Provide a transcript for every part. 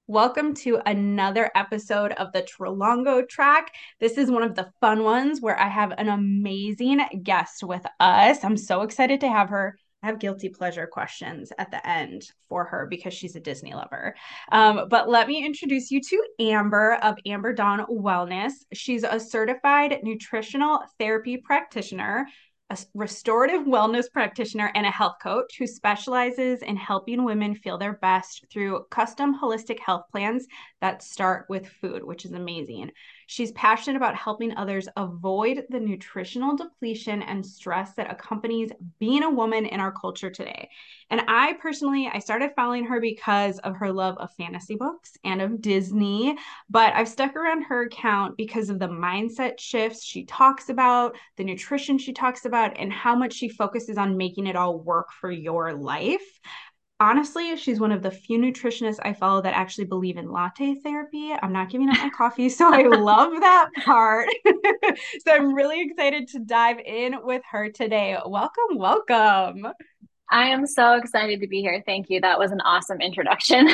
Welcome to another episode of the Trelongo Track. This is one of the fun ones where I have an amazing guest with us. I'm so excited to have her. I have guilty pleasure questions at the end for her because she's a Disney lover. But let me introduce you to Amber of Amber Dawn Wellness. She's a certified nutritional therapy practitioner, a restorative wellness practitioner, and a health coach who specializes in helping women feel their best through custom holistic health plans that start with food, which is amazing. She's passionate about helping others avoid the nutritional depletion and stress that accompanies being a woman in our culture today. And I started following her because of her love of fantasy books and of Disney, but I've stuck around her account because of the mindset shifts she talks about, the nutrition she talks about, and how much she focuses on making it all work for your life. Honestly, she's one of the few nutritionists I follow that actually believe in latte therapy. I'm not giving up my coffee, so I love that part. So I'm really excited to dive in with her today. Welcome, welcome. I am so excited to be here. Thank you. That was an awesome introduction.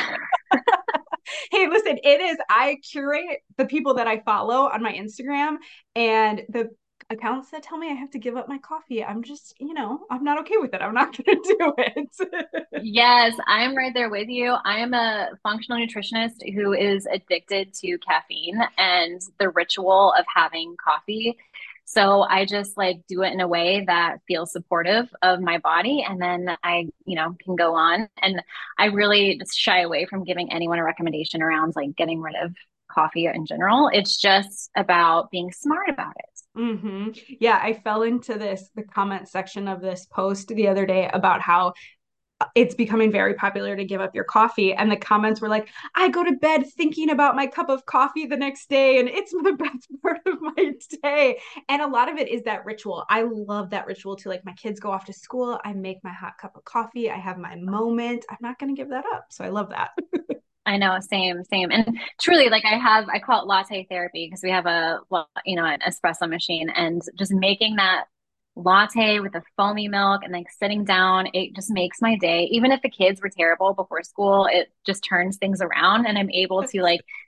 Hey, listen, it is, I curate the people that I follow on my Instagram, and the accounts that tell me I have to give up my coffee, I'm just, I'm not okay with it. I'm not going to do it. Yes, I'm right there with you. I am a functional nutritionist who is addicted to caffeine and the ritual of having coffee. So I just like do it in a way that feels supportive of my body. And then I can go on. And I really just shy away from giving anyone a recommendation around like getting rid of coffee in general. It's just about being smart about it. Yeah, I fell into the comment section of this post the other day about how it's becoming very popular to give up your coffee. And the comments were like, I go to bed thinking about my cup of coffee the next day, and it's the best part of my day. And a lot of it is that ritual. I love that ritual too. Like my kids go off to school, I make my hot cup of coffee, I have my moment. I'm not going to give that up. So I love that. I know, same, same. And truly, like I call it latte therapy because we have an espresso machine and just making that latte with the foamy milk and like sitting down, it just makes my day. Even if the kids were terrible before school, it just turns things around and I'm able to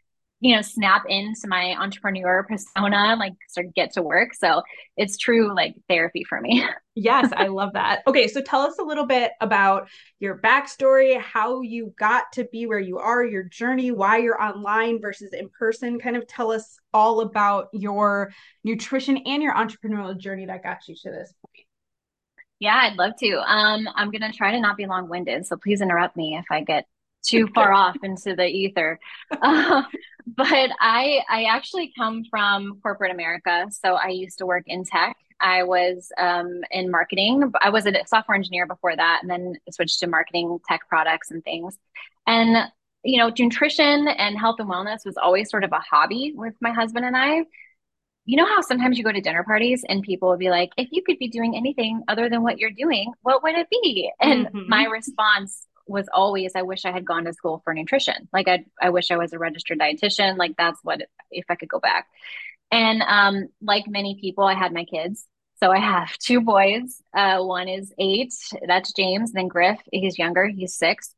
snap into my entrepreneur persona, like sort of get to work. So it's true like therapy for me. Yes, I love that. Okay, so tell us a little bit about your backstory, how you got to be where you are, your journey, why you're online versus in person. Kind of tell us all about your nutrition and your entrepreneurial journey that got you to this point. Yeah, I'd love to. I'm gonna try to not be long-winded, so please interrupt me if I get too far off into the ether. Uh, but I actually come from corporate America, so I used to work in tech. I was in marketing. I was a software engineer before that, and then switched to marketing tech products and things. And nutrition and health and wellness was always sort of a hobby with my husband and I. You know how sometimes you go to dinner parties and people will be like, if you could be doing anything other than what you're doing, what would it be? And my Mm-hmm. response was always, I wish I had gone to school for nutrition. Like I wish I was a registered dietitian. Like that's what, if I could go back. And like many people, I had my kids. So I have two boys. One is 8, that's James. Then Griff, he's younger, he's 6.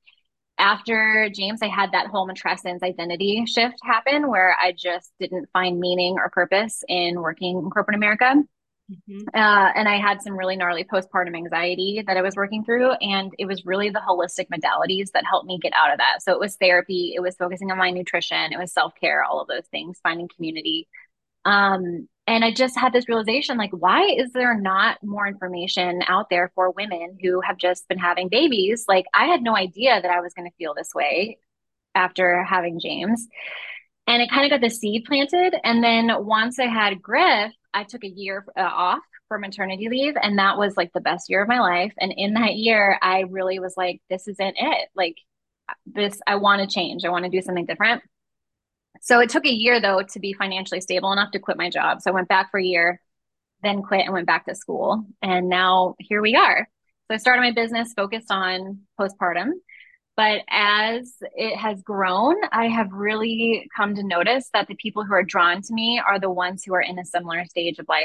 After James, I had that whole matrescence identity shift happen where I just didn't find meaning or purpose in working in corporate America. Mm-hmm. And I had some really gnarly postpartum anxiety that I was working through. And it was really the holistic modalities that helped me get out of that. So it was therapy, it was focusing on my nutrition, it was self care, all of those things, finding community. And I just had this realization like, why is there not more information out there for women who have just been having babies? Like, I had no idea that I was going to feel this way after having James. And it kind of got the seed planted. And then once I had Griff, I took a year off for maternity leave. And that was like the best year of my life. And in that year, I really was like, this isn't it. Like, this, I want to change. I want to do something different. So it took a year though to be financially stable enough to quit my job. So I went back for a year, then quit and went back to school. And now here we are. So I started my business focused on postpartum. But as it has grown, I have really come to notice that the people who are drawn to me are the ones who are in a similar stage of life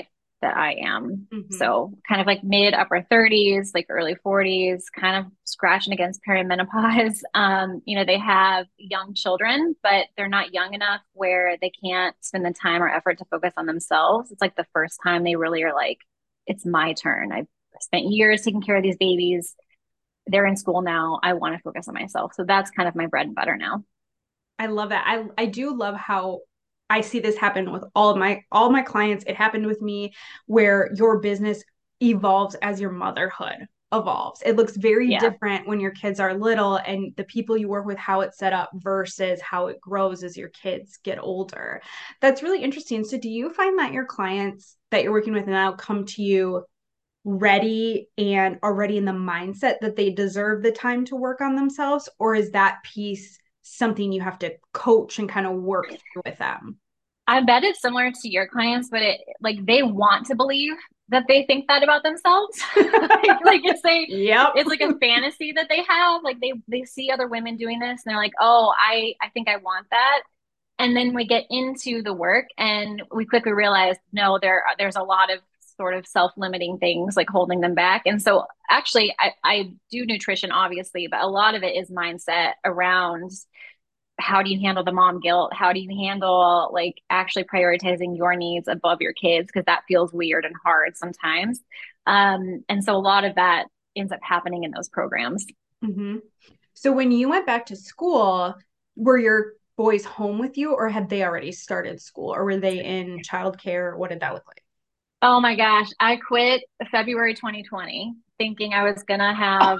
that I am. Mm-hmm. So kind of like mid upper 30s, like early 40s, kind of scratching against perimenopause. They have young children, but they're not young enough where they can't spend the time or effort to focus on themselves. It's like the first time they really are like, it's my turn. I've spent years taking care of these babies. They're in school now. I want to focus on myself. So that's kind of my bread and butter now. I love that. I do love how I see this happen with all my clients. It happened with me where your business evolves as your motherhood evolves. It looks very Yeah. different when your kids are little and the people you work with, how it's set up versus how it grows as your kids get older. That's really interesting. So do you find that your clients that you're working with now come to you ready and already in the mindset that they deserve the time to work on themselves? Or is that piece something you have to coach and kind of work through with them? I bet it's similar to your clients, but it like they want to believe that they think that about themselves. Like Yep. it's like a fantasy that they have. Like they see other women doing this and they're like, "Oh, I think I want that." And then we get into the work and we quickly realize, no, there's a lot of sort of self-limiting things like holding them back. And so actually I do nutrition obviously, but a lot of it is mindset around how do you handle the mom guilt? How do you handle like actually prioritizing your needs above your kids? Because that feels weird and hard sometimes. And so a lot of that ends up happening in those programs. Mm-hmm. So when you went back to school, were your boys home with you or had they already started school or were they in childcare? What did that look like? Oh my gosh, I quit February 2020 thinking I was gonna have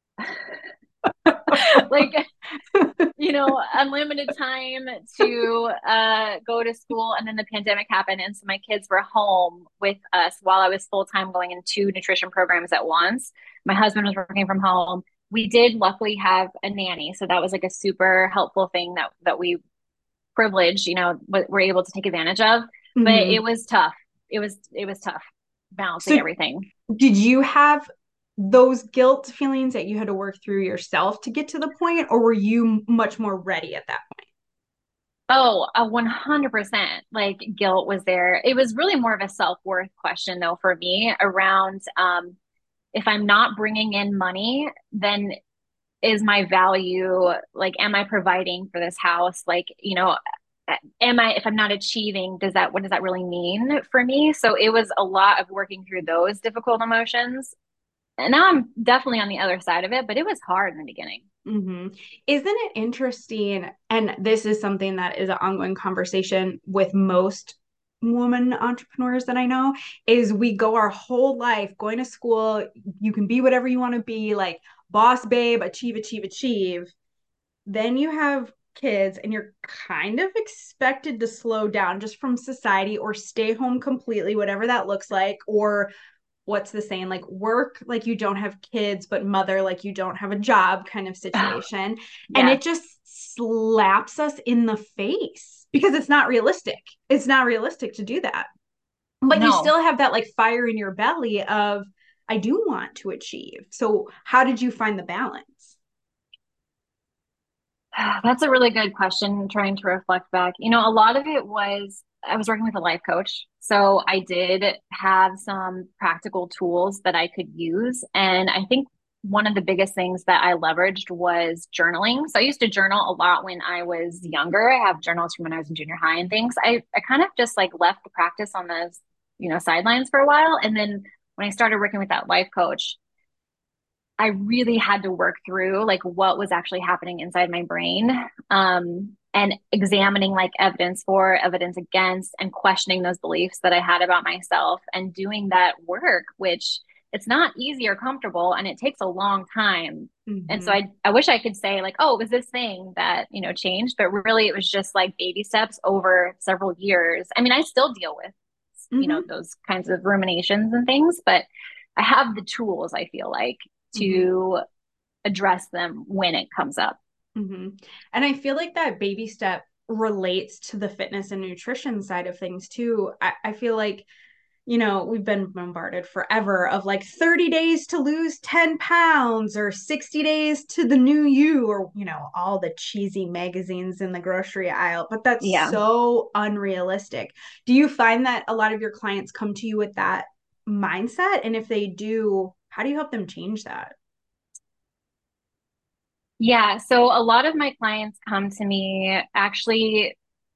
like unlimited time to go to school. And then the pandemic happened. And so my kids were home with us while I was full time going in two nutrition programs at once. My husband was working from home. We did luckily have a nanny. So that was like a super helpful thing that we privileged, were able to take advantage of. But Mm-hmm. it was tough. It was tough balancing So everything. did you have those guilt feelings that you had to work through yourself to get to the point, or were you much more ready at that point? Oh, 100%. Like guilt was there. It was really more of a self-worth question though for me around if I'm not bringing in money, then is my value like am I providing for this house? Like, am I if I'm not achieving, what does that really mean for me? So it was a lot of working through those difficult emotions. And now I'm definitely on the other side of it, but it was hard in the beginning. Mm-hmm. Isn't it interesting? And this is something that is an ongoing conversation with most women entrepreneurs that I know, is we go our whole life going to school. You can be whatever you want to be, like boss babe, achieve, achieve, achieve. Then you have kids and you're kind of expected to slow down just from society or stay home completely, whatever that looks like, or what's the saying, like work like you don't have kids but mother like you don't have a job kind of situation. And Yeah. it just slaps us in the face because it's not realistic to do that, but you No. still have that like fire in your belly of I do want to achieve. So how did you find the balance? That's a really good question, trying to reflect back. A lot of it was I was working with a life coach. So I did have some practical tools that I could use. And I think one of the biggest things that I leveraged was journaling. So I used to journal a lot when I was younger. I have journals from when I was in junior high and things. I kind of just like left the practice on those, sidelines for a while. And then when I started working with that life coach, I really had to work through like what was actually happening inside my brain, and examining like evidence for, evidence against, and questioning those beliefs that I had about myself and doing that work, which it's not easy or comfortable and it takes a long time. And so Mm-hmm. I wish I could say like, oh, it was this thing that, changed, but really it was just like baby steps over several years. I mean, I still deal with, Mm-hmm. those kinds of ruminations and things, but I have the tools, I feel like, Mm-hmm. to address them when it comes up. Mm-hmm. And I feel like that baby step relates to the fitness and nutrition side of things too. I feel like we've been bombarded forever of like 30 days to lose 10 pounds or 60 days to the new you, or, all the cheesy magazines in the grocery aisle. But that's Yeah. so unrealistic. Do you find that a lot of your clients come to you with that mindset? And if they do, how do you help them change that? Yeah, so a lot of my clients come to me actually,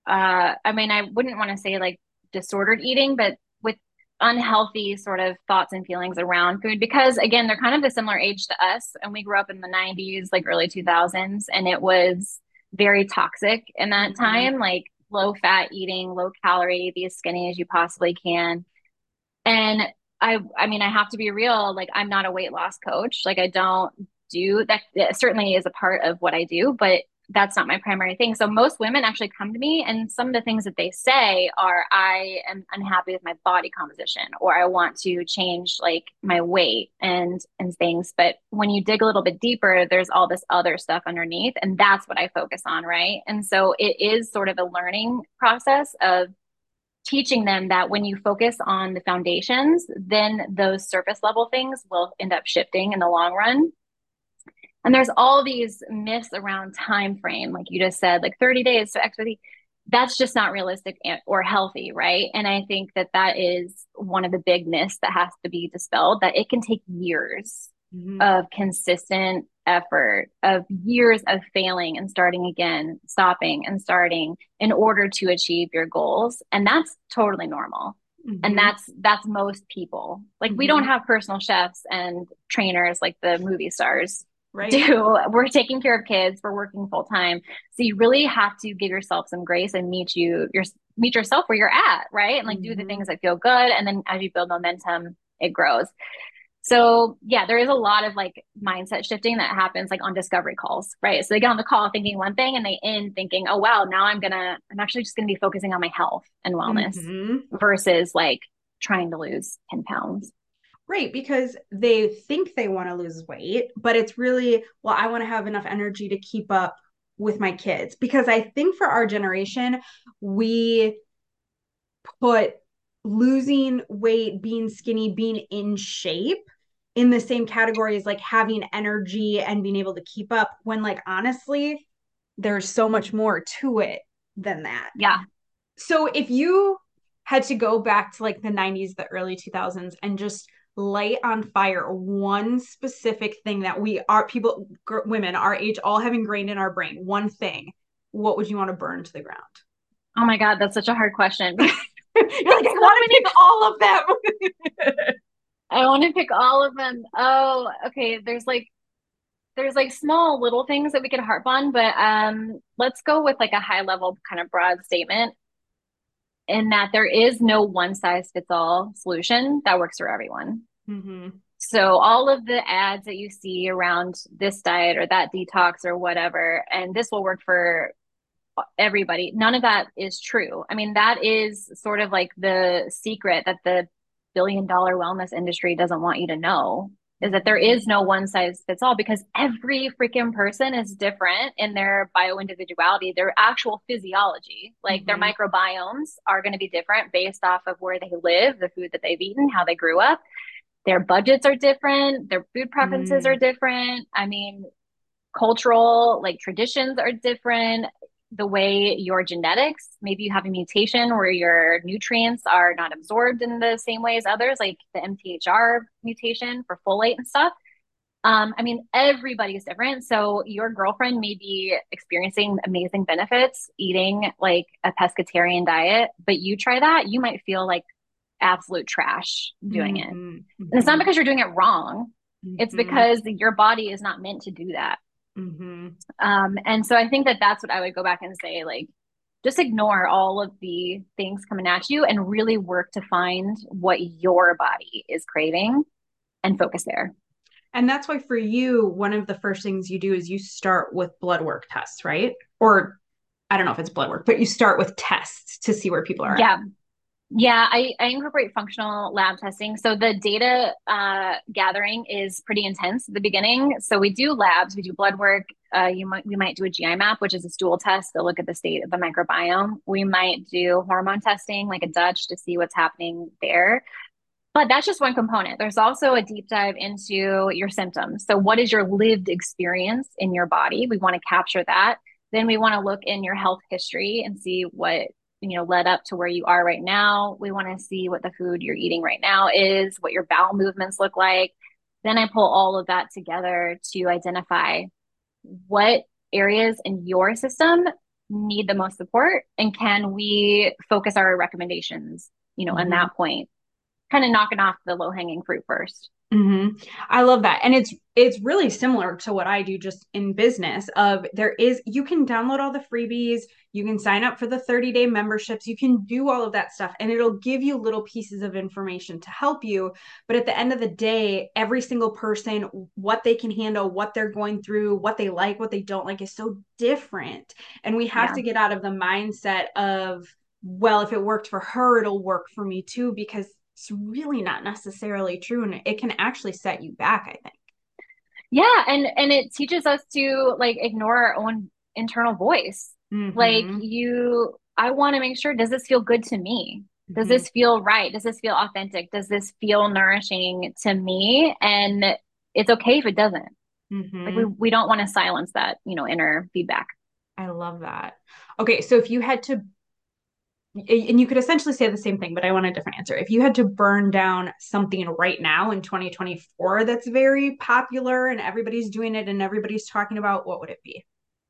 I mean, I wouldn't want to say like disordered eating, but with unhealthy sort of thoughts and feelings around food because again, they're kind of a similar age to us and we grew up in the 90s, like early 2000s, and it was very toxic in that Mm-hmm. time, like low fat eating, low calorie, be as skinny as you possibly can. And I mean, I have to be real, like I'm not a weight loss coach. Like I don't do that. It certainly is a part of what I do, but that's not my primary thing. So most women actually come to me and some of the things that they say are I am unhappy with my body composition or I want to change like my weight and things. But when you dig a little bit deeper, there's all this other stuff underneath and that's what I focus on, right? And so it is sort of a learning process of teaching them that when you focus on the foundations, then those surface level things will end up shifting in the long run. And there's all these myths around time frame, like you just said, like 30 days to XYZ. That's just not realistic or healthy, right? And I think that that is one of the big myths that has to be dispelled, that it can take years Mm-hmm. of consistent effort, of years of failing and starting again, stopping and starting in order to achieve your goals. And that's totally normal. And Mm-hmm. that's most people. Like we don't Mm-hmm. have personal chefs and trainers like the movie stars Right. do. We're taking care of kids, we're working full time. So you really have to give yourself some grace and meet yourself where you're at, right? And like do the Mm-hmm. things that feel good. And then as you build momentum, it grows. So yeah, there is a lot of like mindset shifting that happens like on discovery calls, right? So they get on the call thinking one thing and they end thinking, oh wow, now I'm actually just gonna be focusing on my health and wellness Mm-hmm. versus like trying to lose 10 pounds. Right, because they think they want to lose weight, but it's really, well, I want to have enough energy to keep up with my kids. Because I think for our generation, we put losing weight, being skinny, being in shape in the same category as like having energy and being able to keep up, when like honestly, there's so much more to it than that. Yeah. So if you had to go back to like the 90s, the early 2000s, and just light on fire one specific thing that we are people, women our age, all have ingrained in our brain, one thing, what would you want to burn to the ground? Oh my God, that's such a hard question. You're like, I So want to many. pick all of them. I want to pick all of them. Oh, okay. There's like small little things that we could harp on, but let's go with like a high level kind of broad statement in that there is no one size fits all solution that works for everyone. Mm-hmm. So all of the ads that you see around this diet or that detox or whatever, and this will work for everybody, none of that is true. I mean, that is sort of like the secret that the billion-dollar wellness industry doesn't want you to know is that there Mm-hmm. is no one size fits all because every freaking person is different in their bio individuality, their actual physiology. Like their Mm-hmm. microbiomes are going to be different based off of where they live, the food that they've eaten, how they grew up. Their budgets are different, their food preferences are Mm-hmm. different. I mean, cultural like traditions are different, the way your genetics, maybe you have a mutation where your nutrients are not absorbed in the same way as others, like the MTHR mutation for folate and stuff. I mean, everybody's different. So your girlfriend may be experiencing amazing benefits eating like a pescatarian diet, but you try that, you might feel like absolute trash doing it. Mm-hmm. And it's not Mm-hmm. because you're doing it wrong. It's Mm-hmm. because your body is not meant to do that. Mm-hmm. And so I think that that's what I would go back and say, like, just ignore all of the things coming at you and really work to find what your body is craving and focus there. And that's why for you, one of the first things you do is you start with blood work tests, right? Or I don't know if it's blood work, but you start with tests to see where people are at. Yeah. Yeah, I incorporate functional lab testing. So the data gathering is pretty intense at the beginning. So we do labs, we do blood work. We might do a GI map, which is a stool test to look at the state of the microbiome. We might do hormone testing, like a Dutch, to see what's happening there. But that's just one component. There's also a deep dive into your symptoms. So, what is your lived experience in your body? We want to capture that. Then we want to look in your health history and see what, led up to where you are right now. We want to see what the food you're eating right now is, what your bowel movements look like. Then I pull all of that together to identify what areas in your system need the most support, and can we focus our recommendations, on Mhm. that point, kind of knocking off the low hanging fruit first. I love that. And it's really similar to what I do just in business of there is you can download all the freebies, you can sign up for the 30-day memberships, you can do all of that stuff and it'll give you little pieces of information to help you. But at the end of the day, every single person, what they can handle, what they're going through, what they like, what they don't like is so different. And we have Yeah. to get out of the mindset of, well, if it worked for her, it'll work for me too, because it's really not necessarily true and it can actually set you back, I think. Yeah, and it teaches us to like ignore our own internal voice. Like Mm-hmm. I want to make sure, does this feel good to me? Does Mm-hmm. this feel right? Does this feel authentic? Does this feel nourishing to me? And it's okay if it doesn't. Like we Mm-hmm. we don't want to silence that, inner feedback. I love that. Okay, so if you had to, and you could essentially say the same thing, but I want a different answer. If you had to burn down something right now in 2024 that's very popular and everybody's doing it and everybody's talking about, what would it be?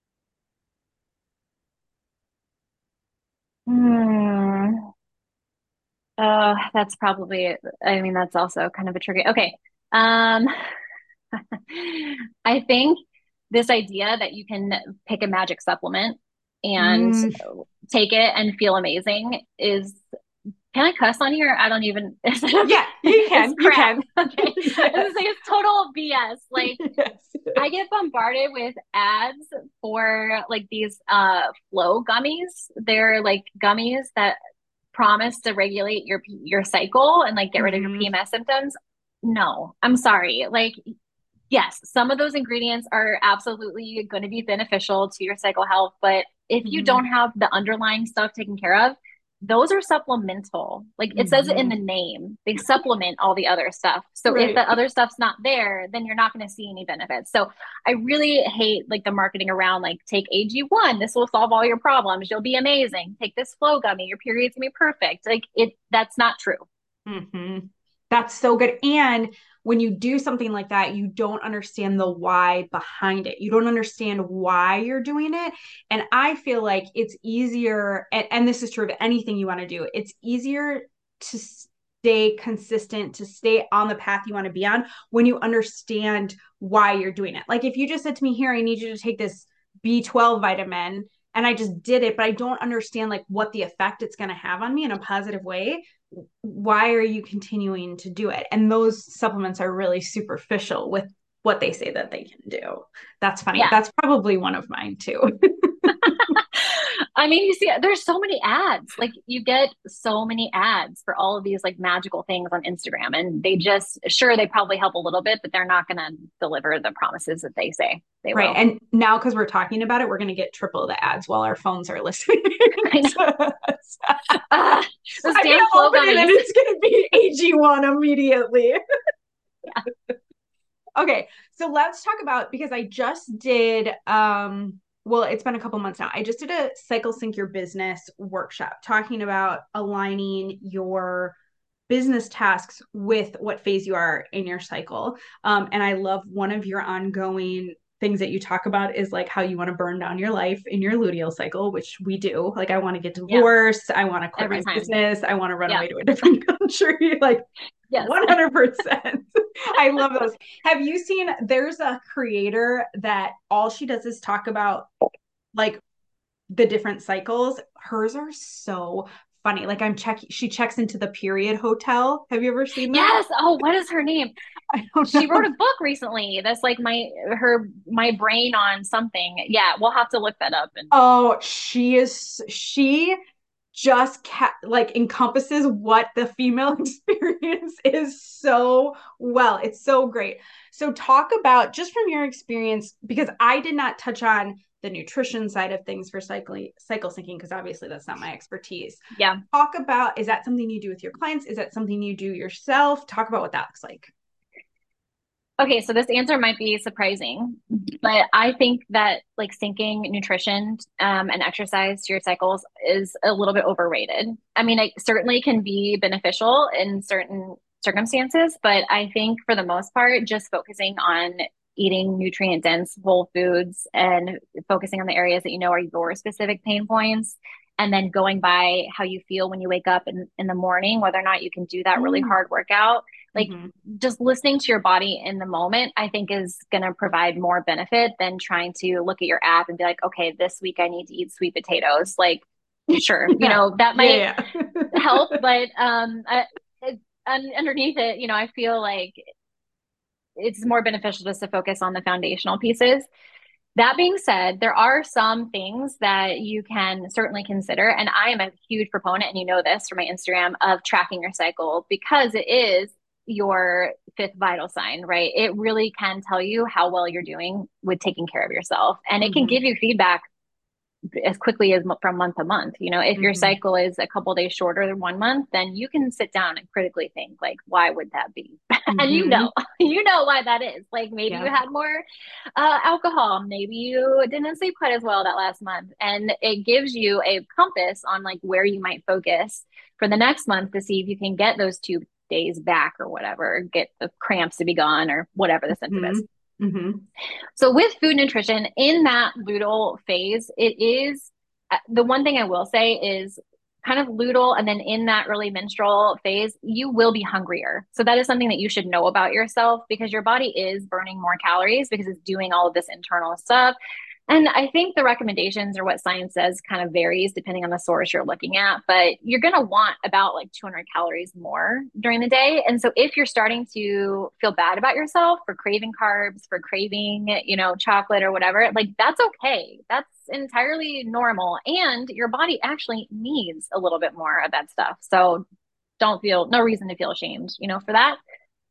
Hmm. That's probably, I mean, that's also kind of a tricky. Okay. Um, I think this idea that you can pick a magic supplement and Mm, take it and feel amazing is, can I cuss on here? I don't even, is it yeah, okay? you It's can. You crap. can. Okay. I was Yes. gonna say it's total BS. Like Yes. I get bombarded with ads for like these flow gummies. They're like gummies that promise to regulate your cycle and like get rid of your Mm-hmm. PMS symptoms. No, I'm sorry. Like yes, some of those ingredients are absolutely going to be beneficial to your cycle health, but if you Mm-hmm. don't have the underlying stuff taken care of, those are supplemental. Like it says it in Mm-hmm. the name. They supplement all the other stuff. So if Right. the other stuff's not there, then you're not going to see any benefits. So I really hate like the marketing around like take AG1, this will solve all your problems. You'll be amazing. Take this flow gummy, your period's going to be perfect. Like it that's not true. Mm-hmm. That's so good. And when you do something like that, you don't understand the why behind it. You don't understand why you're doing it. And I feel like it's easier, and this is true of anything you want to do, it's easier to stay consistent, to stay on the path you want to be on when you understand why you're doing it. Like if you just said to me, here, I need you to take this B12 vitamin, and I just did it, but I don't understand like what the effect it's going to have on me in a positive way, why are you continuing to do it? And those supplements are really superficial with what they say that they can do. That's funny. Yeah. That's probably one of mine too. I mean, you see, there's so many ads. Like you get so many ads for all of these like magical things on Instagram, and they just sure they probably help a little bit, but they're not going to deliver the promises that they say they Right. will. And now, because we're talking about it, we're going to get triple the ads while our phones are listening. I know. Ah, those I mean, damn I'm flow opening and gummies. it's going to be AG1 immediately. Yeah. Okay, so let's talk about, because I just did well, it's been a couple months now. I just did a Cycle Sync Your Business workshop talking about aligning your business tasks with what phase you are in your cycle. And I love one of your ongoing things that you talk about is like how you want to burn down your life in your luteal cycle, which we do. Like I want to get Yeah. divorced, I want to quit Every my time. business, I want to run Yeah. away to a different country. Like Yes. 100%. I love those. Have you seen there's a creator that all she does is talk about like the different cycles? Hers are so funny. Like she checks into the period hotel. Have you ever seen that? Yes. Oh, what is her name? I don't She wrote know. a book recently. That's like my brain on something. Yeah, we'll have to look that up and Oh, she just like encompasses what the female experience is so well. It's so great. So talk about, just from your experience, because I did not touch on the nutrition side of things for cycle syncing, because obviously that's not my expertise. Yeah. Talk about, is that something you do with your clients? Is that something you do yourself? Talk about what that looks like. Okay, so this answer might be surprising, but I think that like syncing nutrition and exercise to your cycles is a little bit overrated. I mean, it certainly can be beneficial in certain circumstances, but I think for the most part, just focusing on eating nutrient dense whole foods and focusing on the areas that you know are your specific pain points, and then going by how you feel when you wake up in the morning, whether or not you can do that really hard workout. Like Mm-hmm. just listening to your body in the moment, I think is going to provide more benefit than trying to look at your app and be like, okay, this week I need to eat sweet potatoes. Like, sure, you Yeah. know, that might Yeah. help, but underneath it, you know, I feel like it's more beneficial just to focus on the foundational pieces. That being said, there are some things that you can certainly consider. And I am a huge proponent, and you know this from my Instagram, of tracking your cycle because it is your fifth vital sign, right? It really can tell you how well you're doing with taking care of yourself. And it can Mm-hmm. give you feedback as quickly as from month to month. You know, if your Mm-hmm. cycle is a couple days shorter than 1 month, then you can sit down and critically think, like, why would that be? And you Mm-hmm. know, you know why that is. Like maybe you Yeah. had more alcohol, maybe you didn't sleep quite as well that last month, and it gives you a compass on like where you might focus for the next month to see if you can get those 2 days back or whatever, get the cramps to be gone or whatever the symptom Mm-hmm. is. Mm-hmm. So with food nutrition in that luteal phase, it is the one thing I will say is kind of luteal and then in that early menstrual phase, you will be hungrier. So that is something that you should know about yourself because your body is burning more calories because it's doing all of this internal stuff. And I think the recommendations or what science says kind of varies depending on the source you're looking at, but you're going to want about like 200 calories more during the day. And so if you're starting to feel bad about yourself for craving carbs, for craving, you know, chocolate or whatever, like that's okay. That's entirely normal. And your body actually needs a little bit more of that stuff. So don't feel no reason to feel ashamed, you know, for that.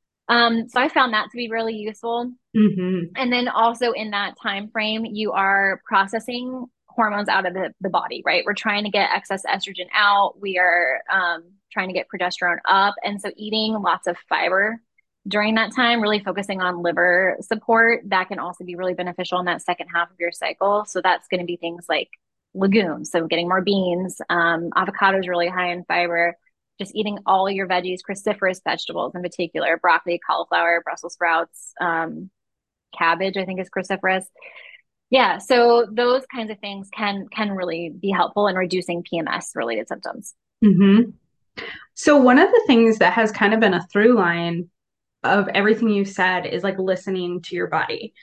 So I found that to be really useful. Mm-hmm. And then also in that time frame, you are processing hormones out of the body, right? We're trying to get excess estrogen out. We are trying to get progesterone up. And so eating lots of fiber during that time, really focusing on liver support, that can also be really beneficial in that second half of your cycle. So that's going to be things like legumes. So getting more beans, avocado is really high in fiber. Just eating all your veggies, cruciferous vegetables in particular, broccoli, cauliflower, Brussels sprouts, cabbage, I think is cruciferous. Yeah, so those kinds of things can really be helpful in reducing PMS related symptoms. Mm-hmm. So one of the things that has kind of been a through line of everything you said is like listening to your body.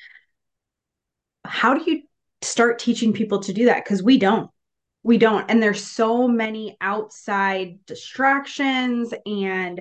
How do you start teaching people to do that? Because we don't. We don't. And there's so many outside distractions, and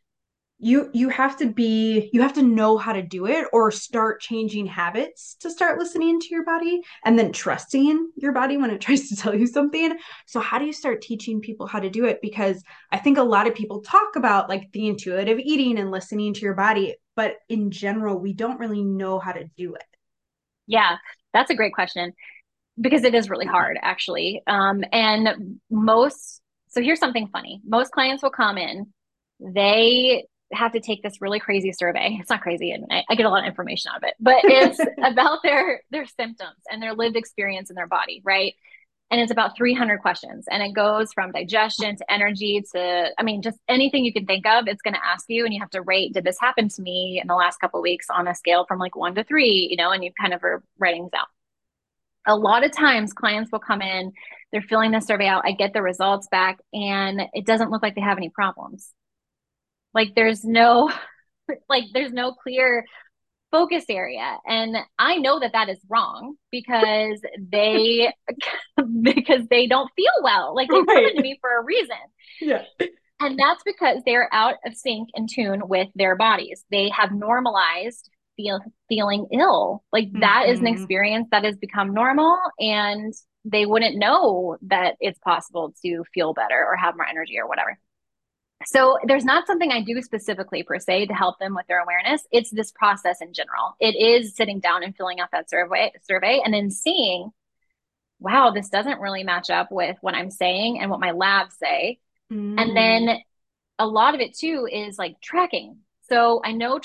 you have to know how to do it, or start changing habits to start listening to your body and then trusting your body when it tries to tell you something. So how do you start teaching people how to do it? Because I think a lot of people talk about like the intuitive eating and listening to your body, but in general we don't really know how to do it. Yeah, that's a great question because it is really hard actually. And so here's something funny. Most clients will come in, they have to take this really crazy survey. It's not crazy, and I get a lot of information out of it, but it's about their symptoms and their lived experience in their body, right? And it's about 300 questions, and it goes from digestion to energy to, I mean, just anything you can think of. It's going to ask you, and you have to rate, did this happen to me in the last couple of weeks on a scale from like 1 to 3, you know, and you kind of are writing this out. A lot of times clients will come in, they're filling the survey out, I get the results back, and it doesn't look like they have any problems. Like there's no clear focus area. And I know that that is wrong because they because they don't feel well. Like they've come Right. into me for a reason. Yeah. And that's because they're out of sync and tune with their bodies. They have normalized feeling ill. Like that is an Mm-hmm. experience that has become normal, and they wouldn't know that it's possible to feel better or have more energy or whatever. So there's not something I do specifically per se to help them with their awareness. It's this process in general. It is sitting down and filling out that survey and then seeing, wow, this doesn't really match up with what I'm saying and what my labs say. And Mm. then a lot of it too is like tracking. So I know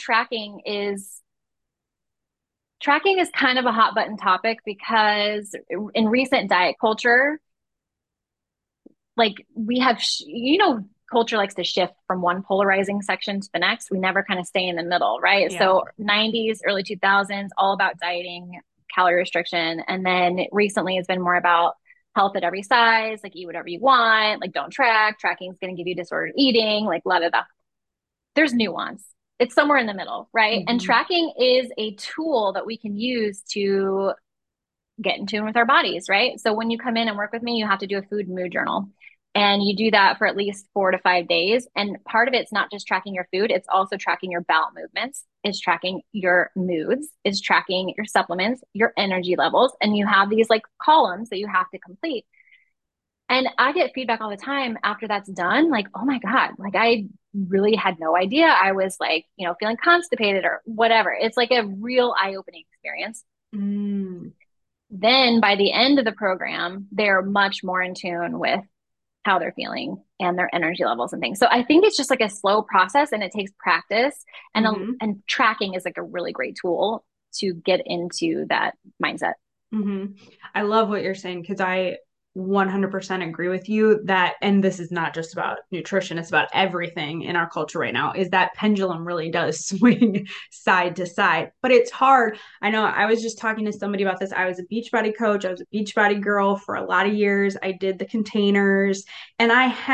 tracking is kind of a hot button topic because in recent diet culture, like we have, culture likes to shift from one polarizing section to the next. We never kind of stay in the middle, right? Yeah. So 90s, early 2000s, all about dieting, calorie restriction. And then recently it's been more about health at every size, like eat whatever you want, like don't track. Tracking is going to give you disordered eating, like blah, blah, blah. There's nuance. It's somewhere in the middle, right? And Mm-hmm. tracking is a tool that we can use to get in tune with our bodies, right? So when you come in and work with me, you have to do a food and mood journal. And you do that for at least 4 to 5 days. And part of it's not just tracking your food, it's also tracking your bowel movements, it's tracking your moods, it's tracking your supplements, your energy levels. And you have these like columns that you have to complete. And I get feedback all the time after that's done, like, oh my God, like I really had no idea I was like, feeling constipated or whatever. It's like a real eye opening experience. Mm. Then by the end of the program, they're much more in tune with how they're feeling and their energy levels and things. So I think it's just like a slow process and it takes practice Mm-hmm. and tracking is like a really great tool to get into that mindset. Mm-hmm. I love what you're saying because I 100% agree with you that, and this is not just about nutrition, it's about everything in our culture right now, is that pendulum really does swing side to side. But it's hard. I know I was just talking to somebody about this. I was a Beachbody coach, I was a Beachbody girl for a lot of years. I did the containers, and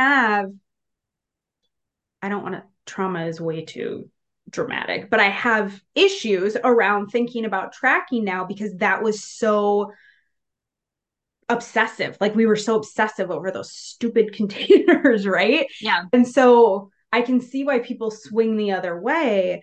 I don't want to, trauma is way too dramatic, but I have issues around thinking about tracking now because that was so obsessive. Like we were so obsessive over those stupid containers, right? Yeah. And so I can see why people swing the other way,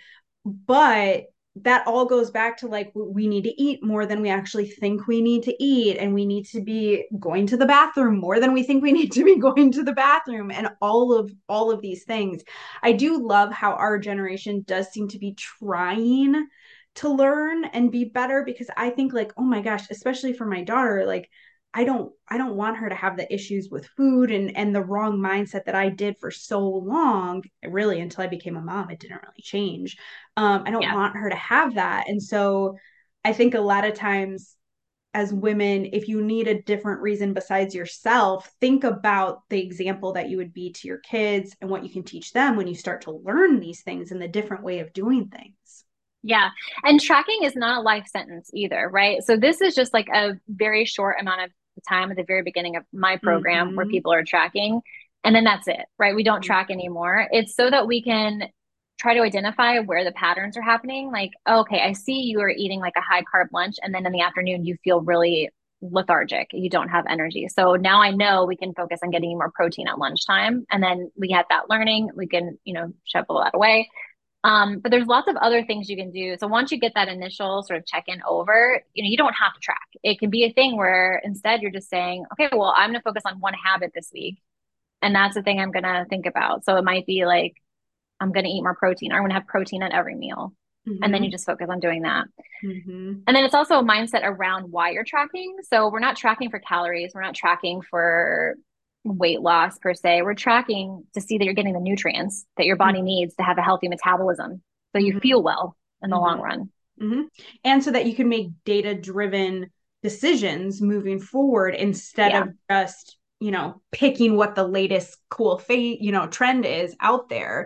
but that all goes back to like we need to eat more than we actually think we need to eat, and we need to be going to the bathroom more than we think we need to be going to the bathroom, and all of these things. I do love how our generation does seem to be trying to learn and be better, because I think like, oh my gosh, especially for my daughter, like I don't want her to have the issues with food and the wrong mindset that I did for so long, really until I became a mom. It didn't really change. I don't Yeah. want her to have that. And so I think a lot of times as women, if you need a different reason besides yourself, think about the example that you would be to your kids and what you can teach them when you start to learn these things and the different way of doing things. Yeah. And tracking is not a life sentence either, right? So this is just like a very short amount of time at the very beginning of my program where Mm-hmm. people are tracking. And then that's it, right? We don't track anymore. It's so that we can try to identify where the patterns are happening. Like, okay, I see you are eating like a high carb lunch, and then in the afternoon, you feel really lethargic. You don't have energy. So now I know we can focus on getting you more protein at lunchtime. And then we have that learning. We can, shuffle that away. But there's lots of other things you can do. So once you get that initial sort of check in over, you don't have to track. It can be a thing where instead you're just saying, okay, well, I'm going to focus on one habit this week. And that's the thing I'm going to think about. So it might be like, I'm going to eat more protein, or I'm going to have protein at every meal. And then you Mm-hmm. just focus on doing that. Mm-hmm. And then it's also a mindset around why you're tracking. So we're not tracking for calories, we're not tracking for weight loss per se. We're tracking to see that you're getting the nutrients that your body needs to have a healthy metabolism so you Mm-hmm. feel well in the long Mm-hmm. run. Mm-hmm. And so that you can make data driven decisions moving forward instead Yeah. of just, picking what the latest cool trend is out there.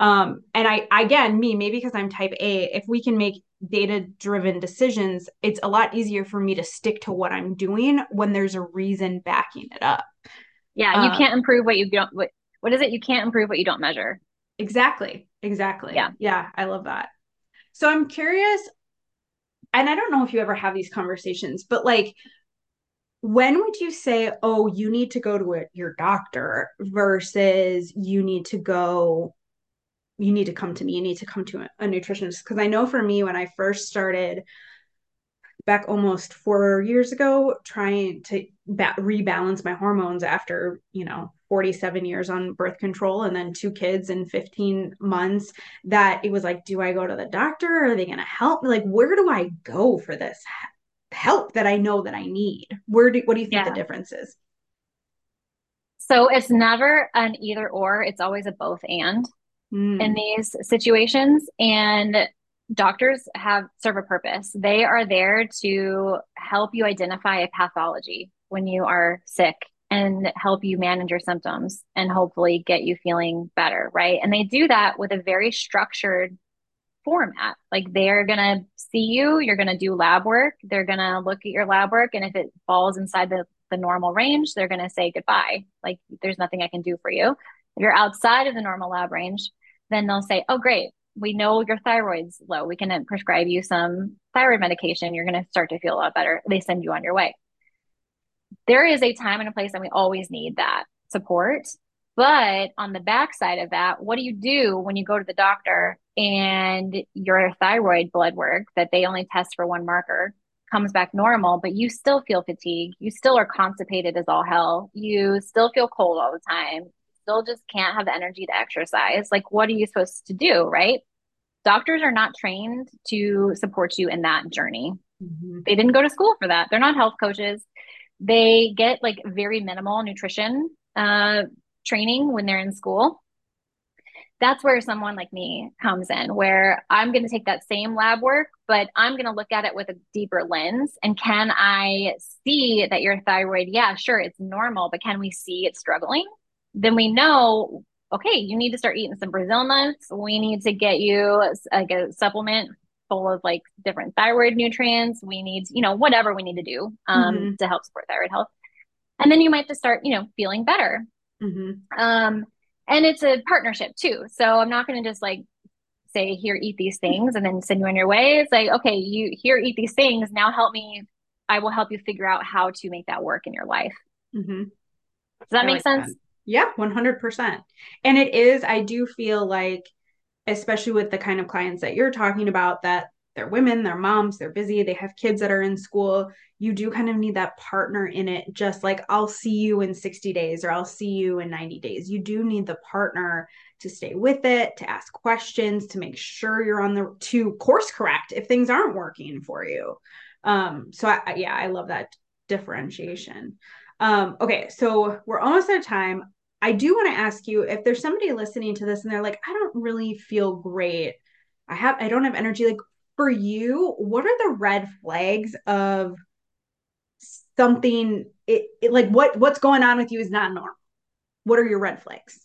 And again, maybe because I'm type A, if we can make data driven decisions, it's a lot easier for me to stick to what I'm doing when there's a reason backing it up. Yeah. You Um, can't improve what you don't, what is it? You can't improve what you don't measure. exactly. Exactly. Yeah. Yeah. I love that. So I'm curious, and I don't know if you ever have these conversations, but like, when would you say, oh, you need to go to your doctor versus you need to come to me, you need to come to a nutritionist? Because I know for me, when I first started back almost 4 years ago, trying to rebalance my hormones after, 47 years on birth control and then two kids in 15 months, that it was like, do I go to the doctor? Are they going to help me? Like, where do I go for this help that I know that I need? What do you think the Yeah. difference is? So it's never an either or, it's always a both and in Mm, these situations. And doctors have serve a purpose. They are there to help you identify a pathology when you are sick and help you manage your symptoms and hopefully get you feeling better, right? And they do that with a very structured format. Like they're going to see you, you're going to do lab work, they're going to look at your lab work. And if it falls inside the normal range, they're going to say goodbye. Like there's nothing I can do for you. If you're outside of the normal lab range, then they'll say, oh, great. We know your thyroid's low. We can prescribe you some thyroid medication. You're going to start to feel a lot better. They send you on your way. There is a time and a place, and we always need that support. But on the backside of that, what do you do when you go to the doctor and your thyroid blood work that they only test for one marker comes back normal, but you still feel fatigued? You still are constipated as all hell. You still feel cold all the time. Still just can't have the energy to exercise. Like, what are you supposed to do, right? Doctors are not trained to support you in that journey. mhm, They didn't go to school for that. They're not health coaches. They get like very minimal nutrition training when they're in school. That's where someone like me comes in, where I'm going to take that same lab work, but I'm going to look at it with a deeper lens. And can I see that your thyroid, yeah, sure, it's normal, but can we see it's struggling? Then we know, okay, you need to start eating some Brazil nuts. We need to get you like a supplement full of like different thyroid nutrients. We need, whatever we need to do mhm, to help support thyroid health. And then you might just start, feeling better. mhm. Um, and it's a partnership too. So I'm not going to just like say, here, eat these things and then send you on your way. It's like, okay, you here, eat these things. Now help me. I will help you figure out how to make that work in your life. Mhm. Does that I make like that. sense? Yeah, 100%. And it is, I do feel like, especially with the kind of clients that you're talking about, that they're women, they're moms, they're busy, they have kids that are in school. You do kind of need that partner in it, just like I'll see you in 60 days or I'll see you in 90 days. You do need the partner to stay with it, to ask questions, to make sure you're on to course correct if things aren't working for you. Yeah, I love that differentiation. Okay, so we're almost out of time. I do want to ask you if there's somebody listening to this and they're like, I don't really feel great. I don't have energy. Like, for you, what are the red flags of something like what's going on with you is not normal? What are your red flags?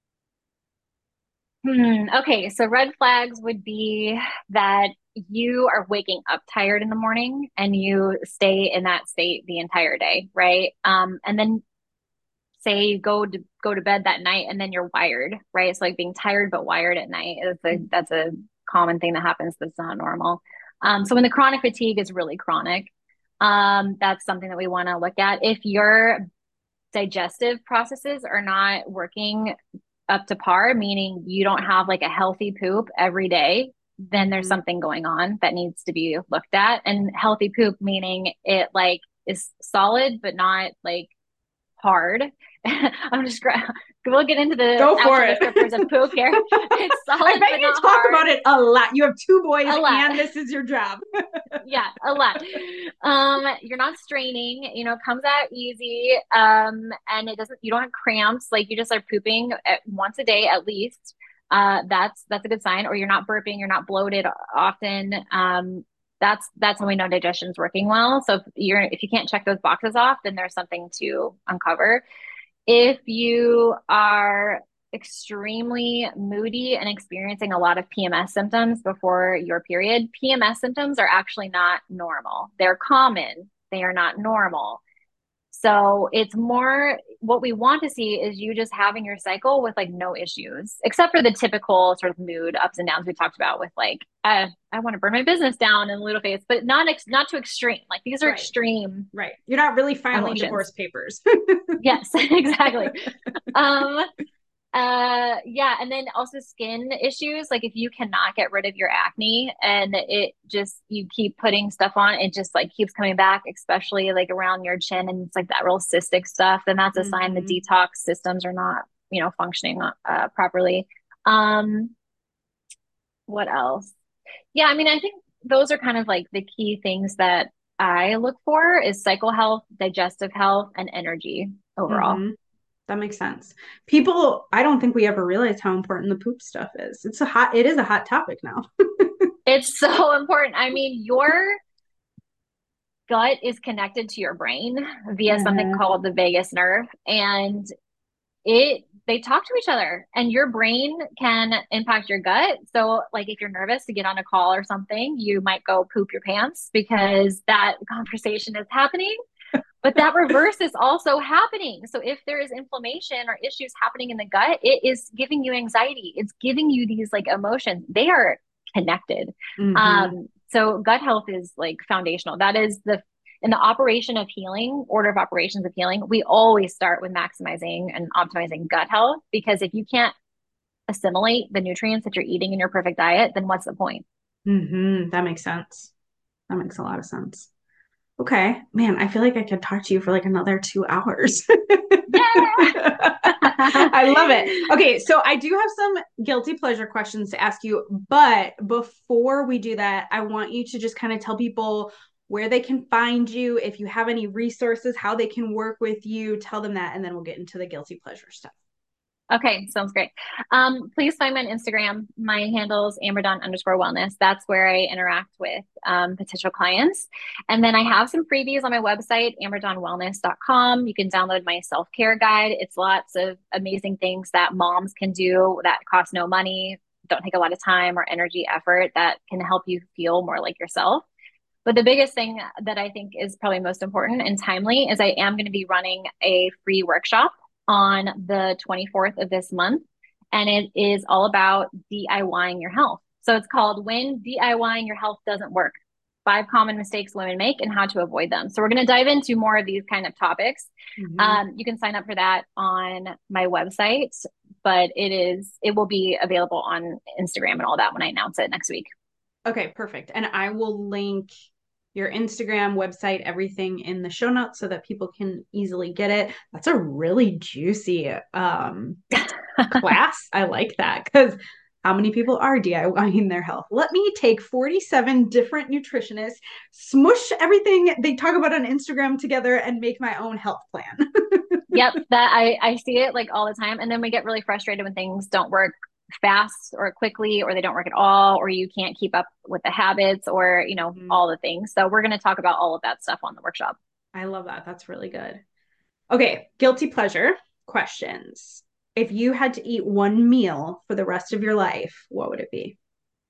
Okay, so red flags would be that you are waking up tired in the morning and you stay in that state the entire day, right? And then say you go to bed that night and then you're wired, right? It's like being tired but wired at night. That's a common thing that happens that's not normal. So when the chronic fatigue is really chronic, that's something that we want to look at. If your digestive processes are not working up to par, meaning you don't have like a healthy poop every day, then there's Mm-hmm. something going on that needs to be looked at. And healthy poop meaning it like is solid but not like hard. I'm just we'll get into the Go for actual it. descriptors of poop here. It's I solid bet but you not talk hard. about it a lot. You have two boys A lot. and this is your job. Yeah, a lot. You're not straining, comes out easy. And it doesn't, you don't have cramps, like you just are pooping once a day at least. That's a good sign. Or you're not burping, you're not bloated often. That's when we know digestion's working well. So if you can't check those boxes off, then there's something to uncover. If you are extremely moody and experiencing a lot of PMS symptoms before your period, PMS symptoms are actually not normal. They're common, they are not normal. So it's more what we want to see is you just having your cycle with like no issues, except for the typical sort of mood ups and downs we talked about with like, I want to burn my business down and little face, but not too extreme. Like these are Right. extreme Right. You're not really filing emotions. divorce papers. Yes, exactly. Um, Yeah, and then also skin issues. Like if you cannot get rid of your acne and it just you keep putting stuff on, it just like keeps coming back, especially like around your chin and it's like that real cystic stuff, then that's a sign the Hmm. detox systems are not, functioning properly. Um, what else? Yeah, I mean, I think those are kind of like the key things that I look for is cycle health, digestive health, and energy overall. Hmm. That makes sense. People, I don't think we ever realize how important the poop stuff is. It is a hot topic now. It's so important. I mean, your gut is connected to your brain via something Hmm. called the vagus nerve, and they talk to each other, and your brain can impact your gut. So like if you're nervous to get on a call or something, you might go poop your pants because that conversation is happening. But that reverse is also happening. So if there is inflammation or issues happening in the gut, it is giving you anxiety. It's giving you these like emotions. They are connected. Hmm. So gut health is like foundational. That is the in the operation of healing, order of operations of healing, we always start with maximizing and optimizing gut health because if you can't assimilate the nutrients that you're eating in your perfect diet, then what's the point? Hmm. That makes sense. That makes a lot of sense. Okay. Man, I feel like I could talk to you for like another 2 hours. Yeah. I love it. Okay, so I do have some guilty pleasure questions to ask you, but before we do that, I want you to just kind of tell people where they can find you, if you have any resources, how they can work with you, tell them that, and then we'll get into the guilty pleasure stuff. Okay, sounds great. Please find me on Instagram. My handle's Amberdawn_wellness. That's where I interact with potential clients. And then I have some freebies on my website, amberdawnwellness.com. You can download my self-care guide. It's lots of amazing things that moms can do that cost no money, don't take a lot of time or energy effort that can help you feel more like yourself. But the biggest thing that I think is probably most important and timely is I am going to be running a free workshop on the 24th of this month. And it is all about DIYing your health. So it's called When DIYing Your Health Doesn't Work, 5 Common Mistakes Women Make and How to Avoid Them. So we're going to dive into more of these kind of topics. Mhm. You can sign up for that on my website, but it will be available on Instagram and all that when I announce it next week. Okay, perfect. And I will link your Instagram, website, everything in the show notes so that people can easily get it. That's a really juicy class. I like that because how many people are DIYing their health? Let me take 47 different nutritionists, smush everything they talk about on Instagram together, and make my own health plan. Yep, that I see it like all the time. And then we get really frustrated when things don't work fast or quickly, or they don't work at all, or you can't keep up with the habits or, all the things. So we're going to talk about all of that stuff on the workshop. I love that. That's really good. Okay, guilty pleasure questions. If you had to eat one meal for the rest of your life, what would it be?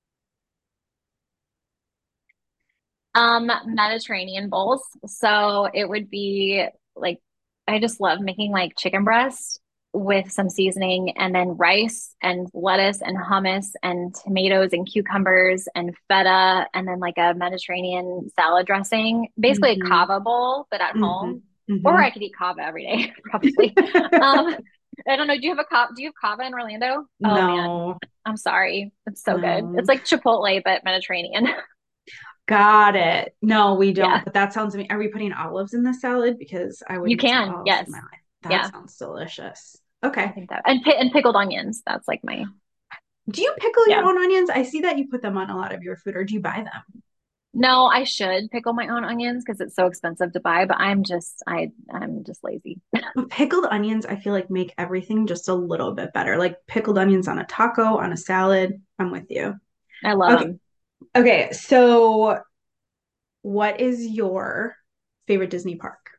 Mediterranean bowls. So it would be like, I just love making like chicken breast with some seasoning and then rice and lettuce and hummus and tomatoes and cucumbers and feta and then like a Mediterranean salad dressing, basically a Mm-hmm. kava bowl, but at Mm-hmm. home. Or Mm-hmm. I could eat kava every day, probably. Um, I don't know. Do you have kava in Orlando? Oh man, No, I'm sorry. It's so good. It's no. like Chipotle, but Mediterranean. Got it. No, we don't. Yeah. But that sounds Are we putting olives in the salad? Because I would You need some can, olives in my yes. life. That Yeah, sounds delicious. I Okay. think that and pickled onions. That's like my Do you pickle your yeah. own onions? I see that you put them on a lot of your food, or do you buy them? No, I should pickle my own onions because it's so expensive to buy, but I'm just lazy. But pickled onions, I feel like make everything just a little bit better. Like pickled onions on a taco, on a salad. I'm with you. I love Okay. them. Okay. So, what is your favorite Disney park?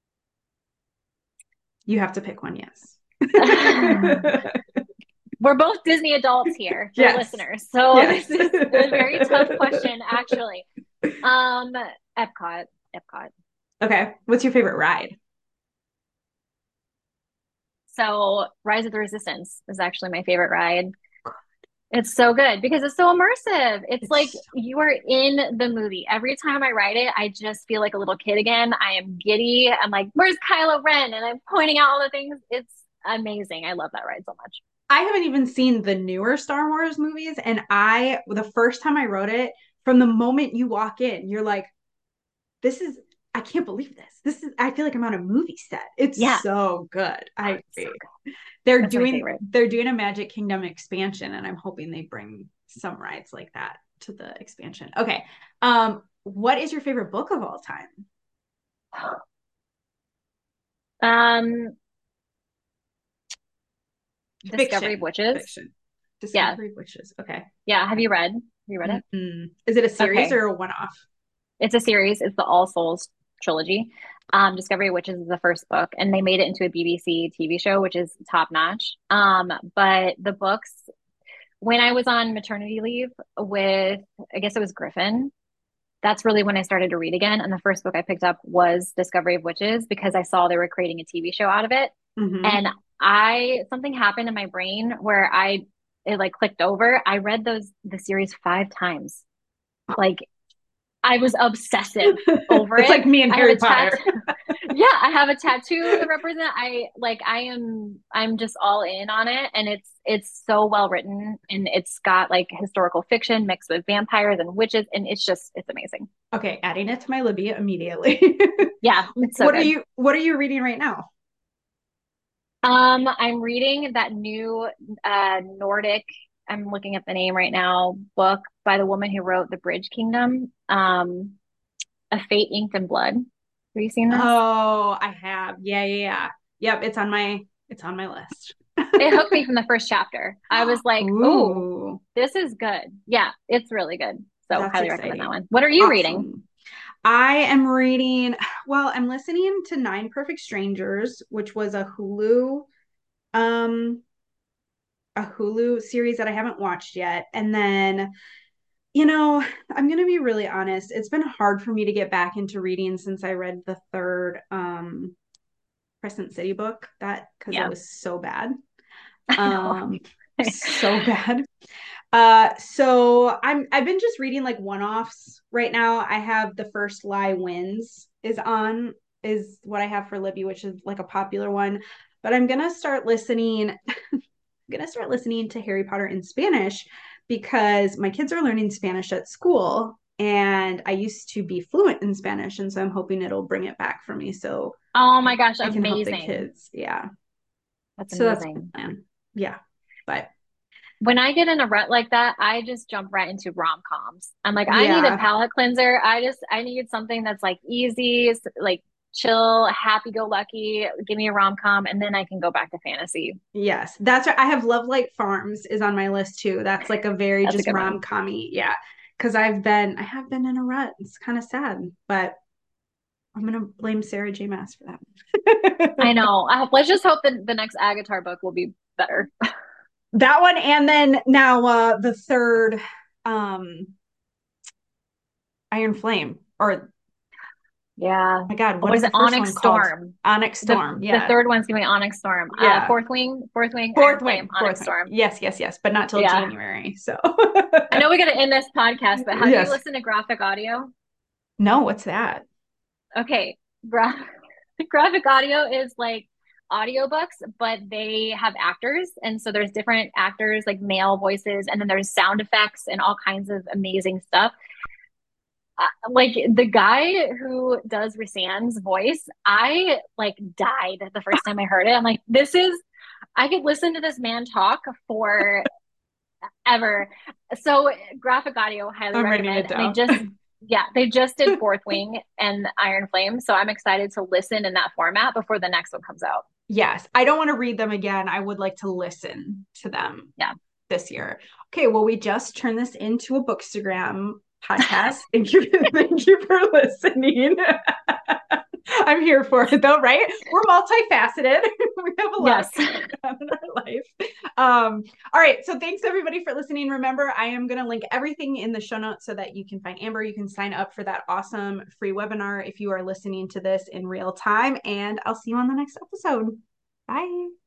You have to pick one, yes. We're both Disney adults here for the Yes. listeners. So Yes. this is a very tough question, actually. Um, Epcot, Epcot. Okay. What's your favorite ride? So Rise of the Resistance is actually my favorite ride. It's so good because it's so immersive. It's like It's you are in the movie. Every time I ride it, I just feel like a little kid again. I am giddy. I'm like, where's Kylo Ren? And I'm pointing out all the things. It's amazing. I love that ride so much. I haven't even seen the newer Star Wars movies. And the first time I wrote it, from the moment you walk in, you're like, this is, I can't believe this. I feel like I'm on a movie set. It's Yeah. so good. Oh, I it's so agree. good. That's my favorite. They're doing a Magic Kingdom expansion, and I'm hoping they bring some rides like that to the expansion. Okay. What is your favorite book of all time? Um, Discovery of Fiction. Witches. Fiction. Yeah. Discovery of Witches. Okay. Yeah. Have you read? Have you read it? Is it a series Okay. or a one-off? It's a series. It's the All Souls trilogy. Discovery of Witches is the first book, and they made it into a BBC TV show, which is top notch. But the books, when I was on maternity leave with, I guess it was Griffin, that's really when I started to read again. And the first book I picked up was Discovery of Witches because I saw they were creating a TV show out of it. Mm-hmm. And something happened in my brain where it like clicked over. I read the series 5 times. Like I was obsessive over It's it. like me and I have Harry a Potter. tattoo. Yeah, I have a tattoo that represent I'm just all in on it, and it's so well written, and it's got like historical fiction mixed with vampires and witches, and it's amazing. Okay, adding it to my Libby immediately. Yeah, it's so good. What are you reading right now? I'm reading that new Nordic, I'm looking at the name right now, book by the woman who wrote The Bridge Kingdom, A Fate Inked in Blood. Have you seen this? Oh, I have. Yeah, yeah, yeah. Yep, it's on my list. It hooked me from the first chapter. I was like, "Oh, Ooh, this is good." Yeah, it's really good. So, that's highly recommend that exciting. one. What are you reading? Awesome. I am reading, well, I'm listening to Nine Perfect Strangers, which was um a Hulu series that I haven't watched yet. And then, I'm gonna be really honest, it's been hard for me to get back into reading since I read the third Crescent City book, that because it Yeah, was so bad. I know. Um so bad. So I've been just reading like one-offs right now. I have The First Lie Wins is what I have for Libby, which is like a popular one. But I'm gonna start listening. I'm gonna start listening to Harry Potter in Spanish because my kids are learning Spanish at school, and I used to be fluent in Spanish, and so I'm hoping it'll bring it back for me so Oh my gosh, I can help the amazing. kids. Yeah. That's So that's amazing. my plan. Yeah. But When I get in a rut like that, I just jump right into rom-coms. I'm like, I need a yeah. palate cleanser. I need something that's like easy, like chill, happy-go-lucky. Give me a rom-com, and then I can go back to fantasy. Yes, that's right. I have Love Light Farms is on my list too. That's like a very That's a just good one. rom-commy. Yeah. Because I have been in a rut. It's kind of sad, but I'm gonna blame Sarah J. Maas for I that. know. Let's just hope that the next Agatar book will be better. That one, and then now the third um Iron Flame, or Yeah. my God, what What is is the it? first one Onyx called? Storm. Onyx The Storm. the Yeah. third one's gonna be Onyx Storm. Yeah. Fourth Wing, Iron Flame, Fourth Onyx Wing. Storm. Yes, yes, yes, but not till Yeah. January. So I know we gotta end this podcast, but have you yes. listened to Graphic Audio? No, what's that? Okay. Gra Graphic Audio is like audiobooks, but they have actors. And so there's different actors, like male voices, and then there's sound effects and all kinds of amazing stuff. Like the guy who does Rasan's voice, I like died the first time I heard it. I'm like, I could listen to this man talk for ever. So Graphic Audio, highly I'm writing it recommend. And down. they just did Fourth Wing and Iron Flame. So I'm excited to listen in that format before the next one comes out. Yes, I don't want to read them again. I would like to listen to them Yeah. this year. Okay, well, we just turned this into a Bookstagram podcast. Thank you for listening. I'm here for it though, right? We're multifaceted. We have a lot Yes. of going on in our life. All right. So thanks everybody for listening. Remember, I am going to link everything in the show notes so that you can find Amber. You can sign up for that awesome free webinar if you are listening to this in real time. And I'll see you on the next episode. Bye.